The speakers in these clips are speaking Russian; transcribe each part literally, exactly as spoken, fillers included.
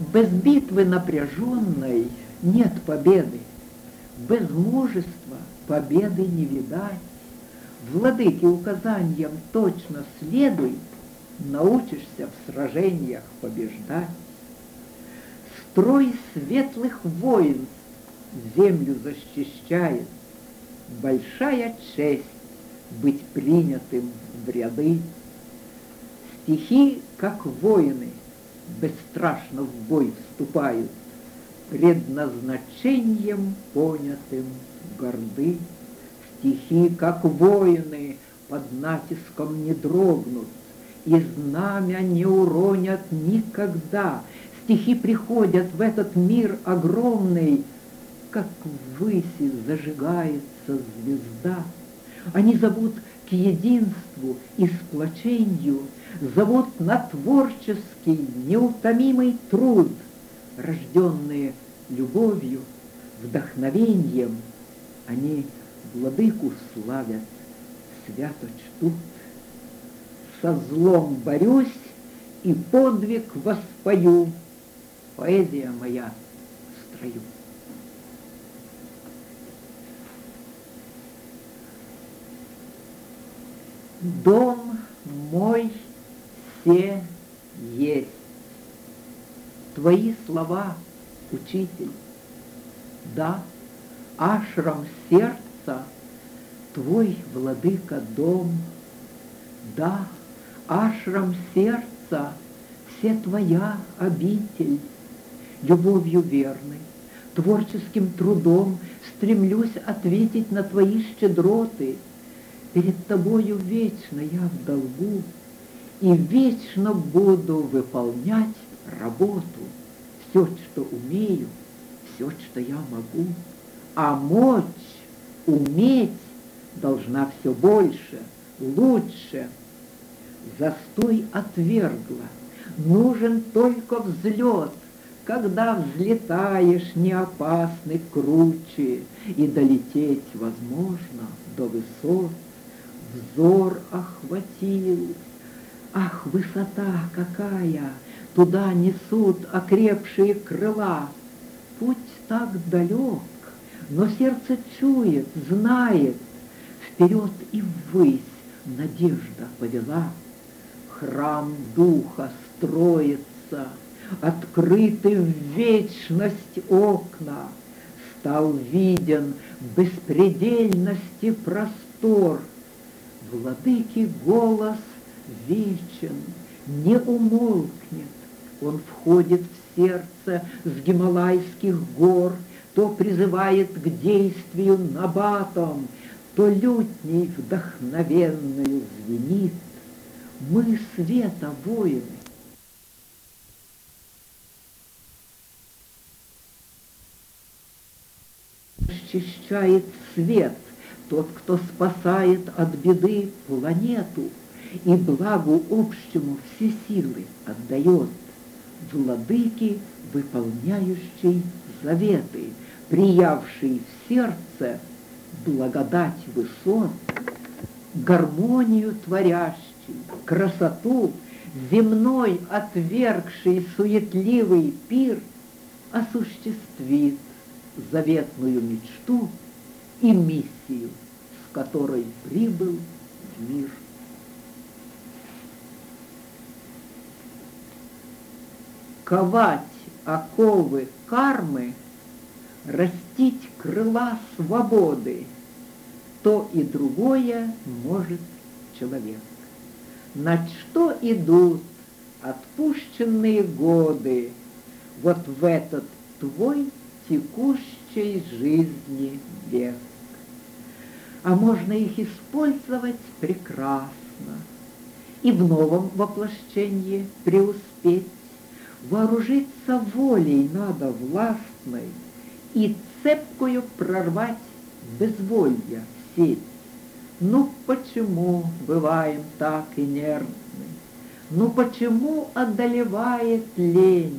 Без битвы напряженной нет победы, без мужества победы не видать. Владыке указаниям точно следуй, научишься в сражениях побеждать. Строй светлых воинств землю защищает, большая честь быть принятым в ряды. Стихи, как воины, бесстрашно в бой вступают, предназначением понятым горды. Стихи, как воины, под натиском не дрогнут, и знамя не уронят никогда. Стихи приходят в этот мир огромный, как ввыси зажигается звезда. Они зовут к единству и сплочению, зовут на творческий неутомимый труд, рожденные любовью, вдохновением, они владыку славят, свято чтут. Со злом борюсь и подвиг воспою, поэзия моя в строю. Дом мой все есть. Твои слова, учитель, да, ашрам сердца, твой, владыка, дом, да, ашрам сердца, все твоя обитель. Любовью верной, творческим трудом стремлюсь ответить на твои щедроты. Перед тобою вечно я в долгу, и вечно буду выполнять работу. Все, что умею, все, что я могу, а мочь, уметь должна все больше, лучше. Застой отвергла, нужен только взлет, когда взлетаешь, не опасны круче, и долететь возможно до высот. Взор охватил, ах, высота какая, туда несут окрепшие крыла. Путь так далек, но сердце чует, знает, вперед и ввысь надежда повела. Храм духа строится, открыты в вечность окна, стал виден в беспредельности простор. Владыки голос вечен, не умолкнет, он входит в сердце с гималайских гор, то призывает к действию набатом, то лютней вдохновенную звенит. Мы света воины. Защищает свет тот, кто спасает от беды планету и благу общему все силы отдает. Владыки, выполняющий заветы, приявший в сердце благодать высот, гармонию творящий, красоту, земной отвергший суетливый пир, осуществит заветную мечту и миссию, с которой прибыл в мир. Ковать оковы кармы, растить крыла свободы, то и другое может человек. На что идут отпущенные годы вот в этот твой текущей жизни век? А можно их использовать прекрасно и в новом воплощении преуспеть. Вооружиться волей надо властной и цепкую прорвать безволья сеть. Ну почему бываем так инертны? Ну почему одолевает лень?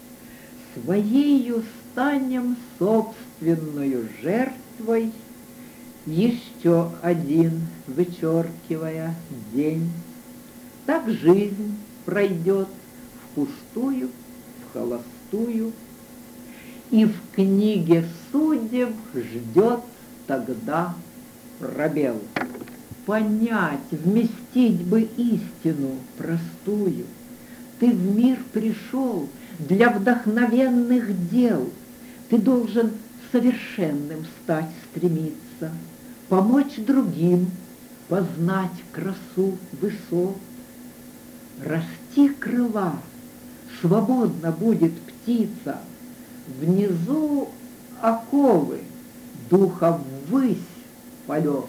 Своею станем собственную жертвой, еще один вычеркивая день. Так жизнь пройдет впустую, в холостую. простую, и в книге судеб ждет тогда пробел. Понять, вместить бы истину простую. Ты в мир пришел для вдохновенных дел. Ты должен совершенным стать стремиться, помочь другим познать красу высот. Расти крыла, свободно будет птица, внизу оковы, духа ввысь полет.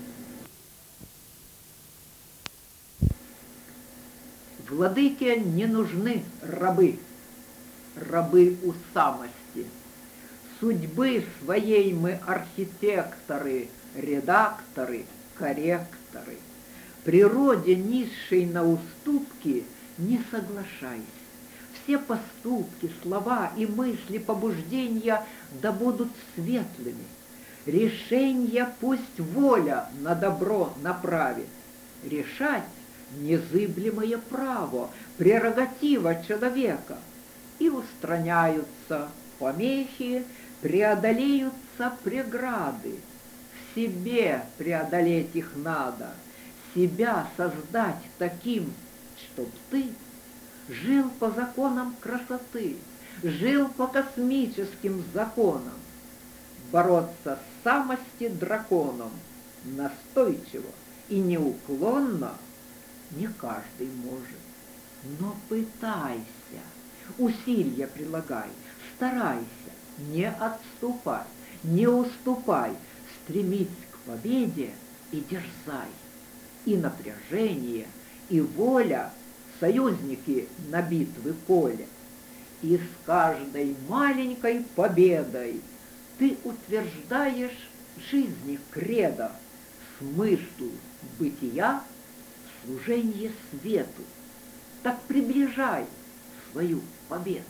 Владыке не нужны рабы, рабы у самости. Судьбы своей мы архитекторы, редакторы, корректоры. Природе низшей на уступки не соглашайся. Все поступки, слова и мысли, побуждения да будут светлыми. Решения пусть воля на добро направит. Решать незыблемое право, прерогатива человека. И устраняются помехи, преодолеются преграды. В себе преодолеть их надо, себя создать таким, чтоб ты жил по законам красоты, жил по космическим законам. Бороться с самости драконом настойчиво и неуклонно не каждый может. Но пытайся, усилия прилагай, старайся, не отступай, не уступай, стремись к победе и дерзай. И напряжение, и воля — союзники на битвы поле. И с каждой маленькой победой ты утверждаешь жизни кредо, смысл бытия — служение свету. Так приближай свою победу.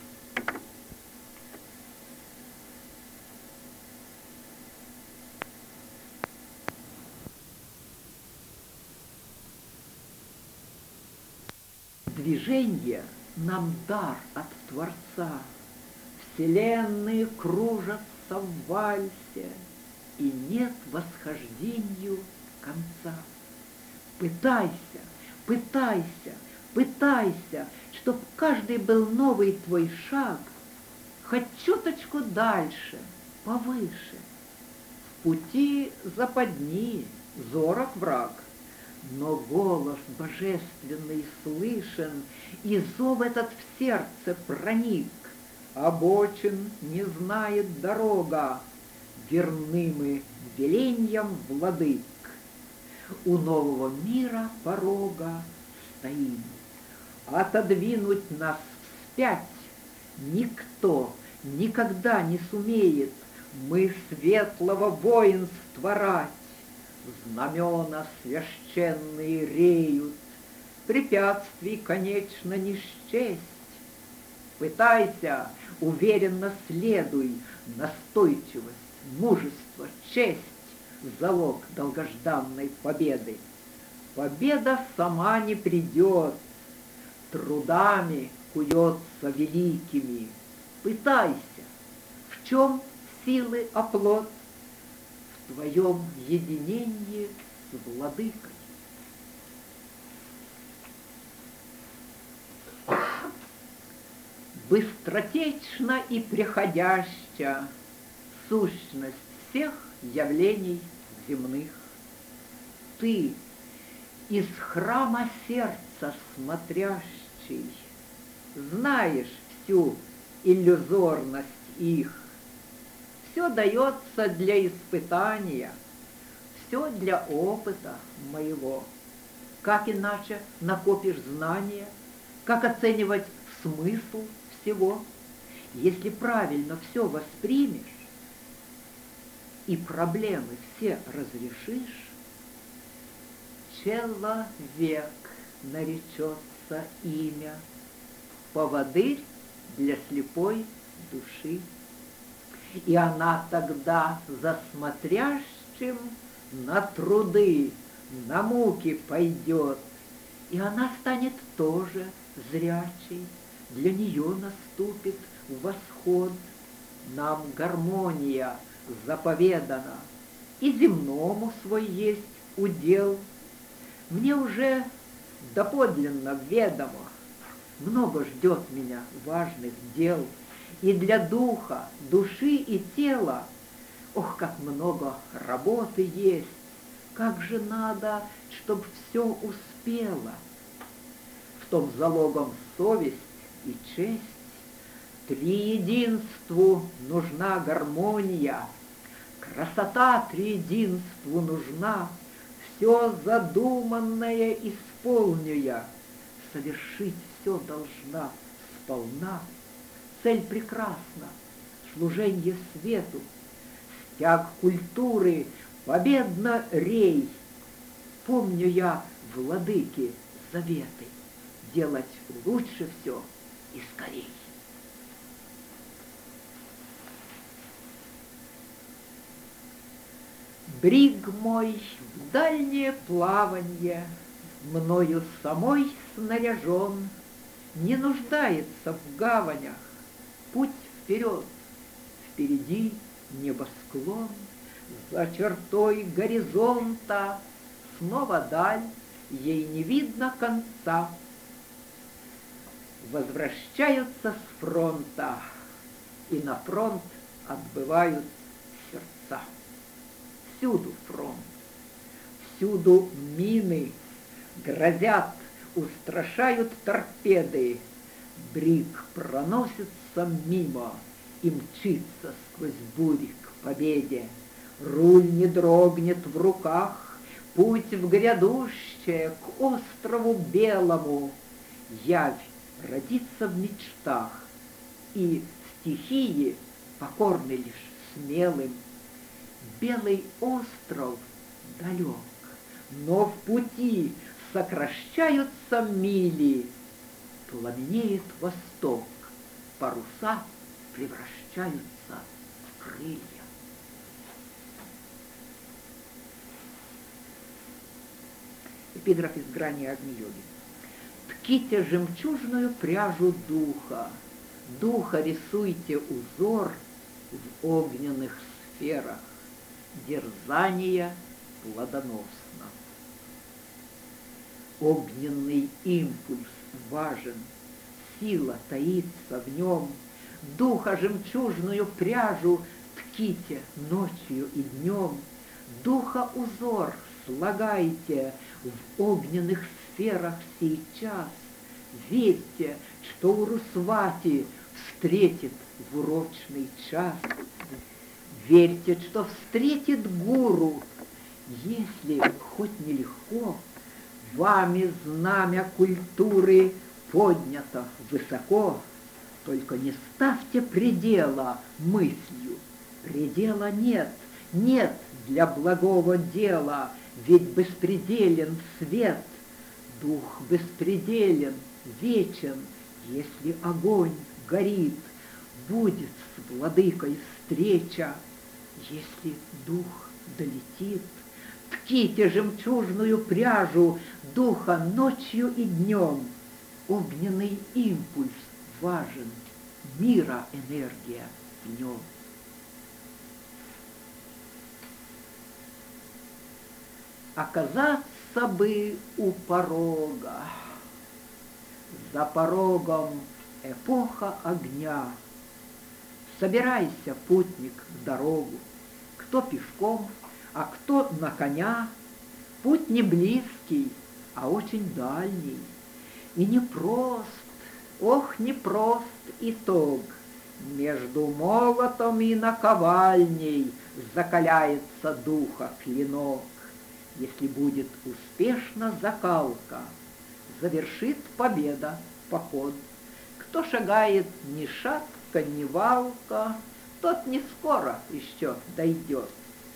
Движение нам дар от Творца. Вселенные кружатся в вальсе, и нет восхождению конца. Пытайся, пытайся, пытайся, чтоб каждый был новый твой шаг, хоть чуточку дальше, повыше. В пути западни, зорок враг, но голос божественный слышен, и зов этот в сердце проник. Обочин не знает дорога, верны мы веленьям владык. У нового мира порога стоим. Отодвинуть нас вспять никто никогда не сумеет. Мы светлого воинства рать. Знамена священные реют, препятствий, конечно, не счесть. Пытайся, уверенно следуй, настойчивость, мужество, честь — залог долгожданной победы. Победа сама не придет, трудами куется великими. Пытайся, в чем силы оплот? В твоем единении с владыкой. Быстротечна и преходяща сущность всех явлений земных. Ты, из храма сердца смотрящий, знаешь всю иллюзорность их. Все дается для испытания, все для опыта моего. Как иначе накопишь знания, как оценивать смысл всего, если правильно все воспримешь и проблемы все разрешишь, человек наречется имя, поводырь для слепой души. И она тогда за смотрящим на труды, на муки пойдет, и она станет тоже зрячей, для нее наступит восход. Нам гармония заповедана, и земному свой есть удел. Мне уже доподлинно ведомо, много ждет меня важных дел, и для духа, души и тела, ох, как много работы есть, как же надо, чтоб все успело. В том залогом совесть и честь, триединству нужна гармония, красота триединству нужна, все задуманное исполню я, совершить все должна сполна. Цель прекрасна, служенье свету, стяг культуры, победно рей. Помню я, владыки, заветы, делать лучше все и скорей. Бриг мой в дальнее плаванье, мною самой снаряжен, не нуждается в гаванях, путь вперед, впереди небосклон, за чертой горизонта снова даль, ей не видно конца. Возвращаются с фронта, и на фронт отбывают сердца. Всюду фронт, всюду мины, грозят, устрашают торпеды. Бриг проносится мимо и мчится сквозь бури к победе. Руль не дрогнет в руках, путь в грядущее к острову Белому. Явь родится в мечтах, и стихии покорны лишь смелым. Белый остров далек, но в пути сокращаются мили. Пламенеет восток, паруса превращаются в крылья. Эпиграф из «Грани Агни-йоги». Тките жемчужную пряжу духа, духа рисуйте узор в огненных сферах, дерзание плодоносно. Огненный импульс важен, сила таится в нем, духа жемчужную пряжу тките ночью и днем, духа узор слагайте в огненных сферах сейчас. Верьте, что Урусвати встретит в урочный час. Верьте, что встретит гуру, если хоть нелегко, вами знамя культуры поднято высоко. Только не ставьте предела мыслью, предела нет, нет для благого дела, ведь беспределен свет, дух беспределен, вечен, если огонь горит, будет с владыкой встреча, если дух долетит. Тките жемчужную пряжу духа ночью и днем, огненный импульс важен, мира энергия в нем. Оказаться бы у порога, за порогом эпоха огня. Собирайся, путник, в дорогу, кто пешком, а кто на коня. Путь не близкий, а очень дальний, и непрост, ох, непрост итог. Между молотом и наковальней закаляется духа клинок. Если будет успешна закалка, завершит победа поход. Кто шагает ни шатка, ни валка, тот не скоро еще дойдет.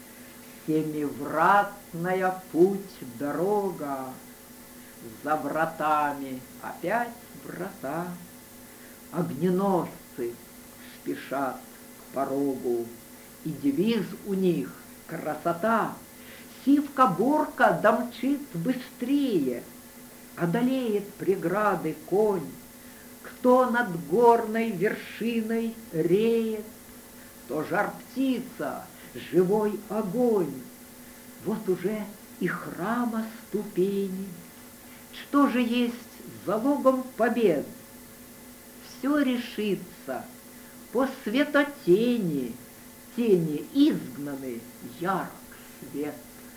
Семивратная путь дорога, за вратами опять врата. Огненосцы спешат к порогу, и девиз у них красота. Сивка-бурка домчит быстрее, одолеет преграды конь. кто над горной вершиной реет, то жар-птица, живой огонь, вот уже и храма ступени. Что же есть залогом побед? Все решится по светотени, тени изгнаны, ярк свет.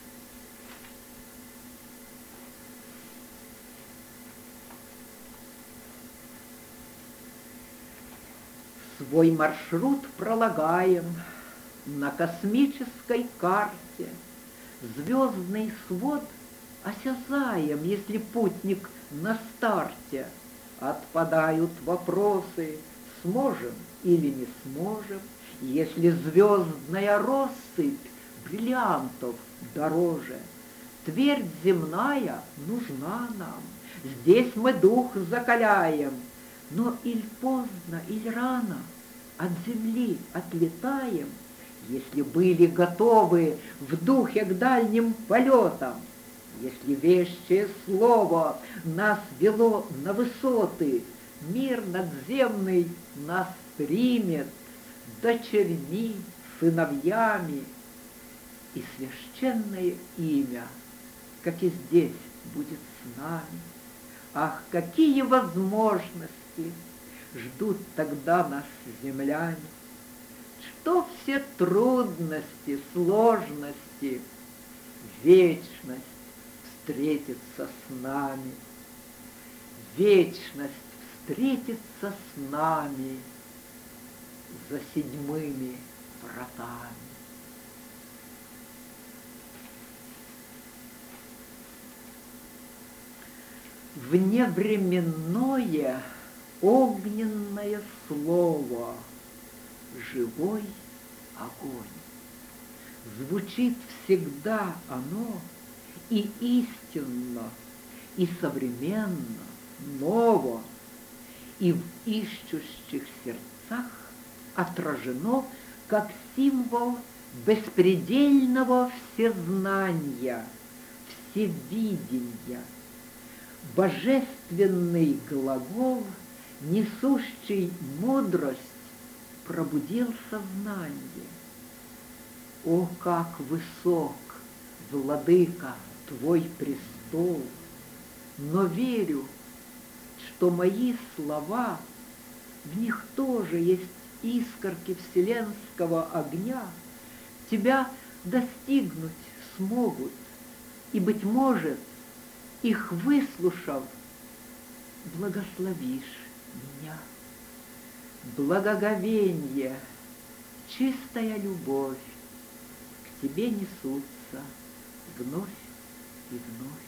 Свой маршрут пролагаем на космической карте, звездный свод осязаем, если путник на старте. Отпадают вопросы, сможем или не сможем, если звездная россыпь бриллиантов дороже. Твердь земная нужна нам, здесь мы дух закаляем, но иль поздно, иль рано от земли отлетаем, если были готовы в духе к дальним полетам, если вещее слово нас вело на высоты, мир надземный нас примет дочерьми, сыновьями, и священное имя, как и здесь, будет с нами. Ах, какие возможности ждут тогда нас земляне! Что все трудности, сложности, вечность встретится с нами, вечность встретится с нами за седьмыми вратами. Вневременное огненное слово, живой огонь. Звучит всегда оно и истинно, и современно, ново, и в ищущих сердцах отражено как символ беспредельного всезнания, всевидения, божественный глагол, несущий мудрость, пробудил сознание. О, как высок, владыка, твой престол! Но верю, что мои слова, в них тоже есть искорки вселенского огня, тебя достигнуть смогут, и, быть может, их выслушав, благословишь меня. Благоговенье, чистая любовь к тебе несутся вновь и вновь.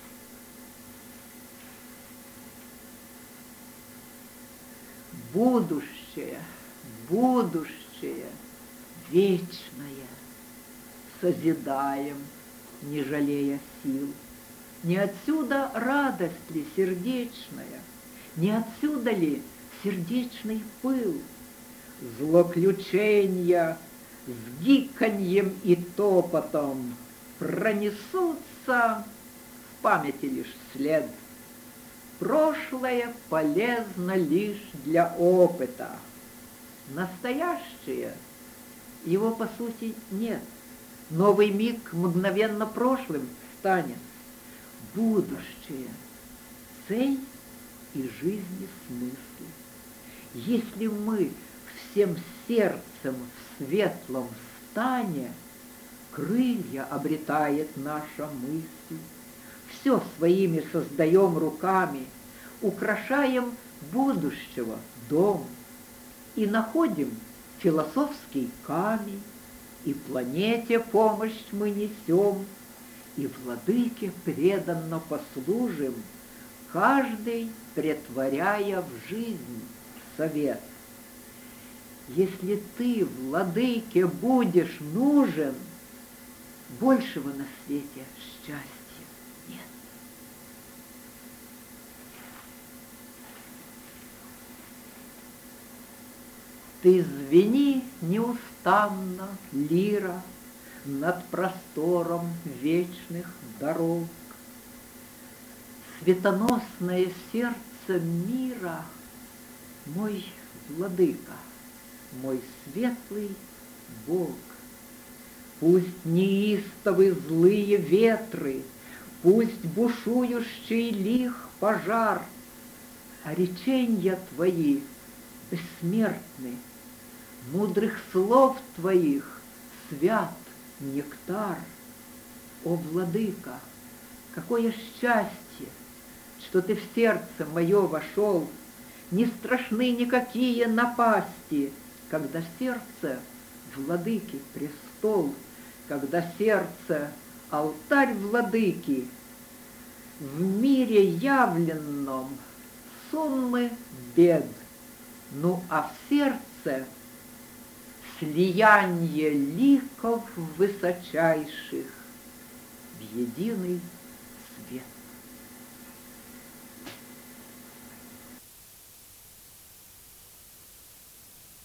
Будущее, будущее, вечное, созидаем, не жалея сил. Не отсюда радость ли сердечная, не отсюда ли сердечный пыл? Злоключения с гиканьем и топотом пронесутся, в памяти лишь след. Прошлое полезно лишь для опыта. Настоящее, его по сути нет. Новый миг мгновенно прошлым станет. Будущее, цель и жизни смысл. Если мы всем сердцем в светлом стане, крылья обретает наша мысль. Все своими создаем руками, украшаем будущего дом и находим философский камень, и планете помощь мы несем, и владыке преданно послужим, каждый претворяя в жизнь совет. Если ты, владыке, будешь нужен, большего на свете счастья нет. Ты звени неустанно, лира, над простором вечных дорог. Светоносное сердце мира Мой владыка, мой светлый Бог, пусть неистовы злые ветры, пусть бушующий лих пожар, а реченья Твои бессмертны, мудрых слов Твоих свят нектар. О, владыка, какое счастье, что Ты в сердце мое вошел, не страшны никакие напасти, когда сердце владыки престол, когда сердце алтарь владыки. В мире явленном суммы бед, ну а в сердце слияние ликов высочайших в единый свет.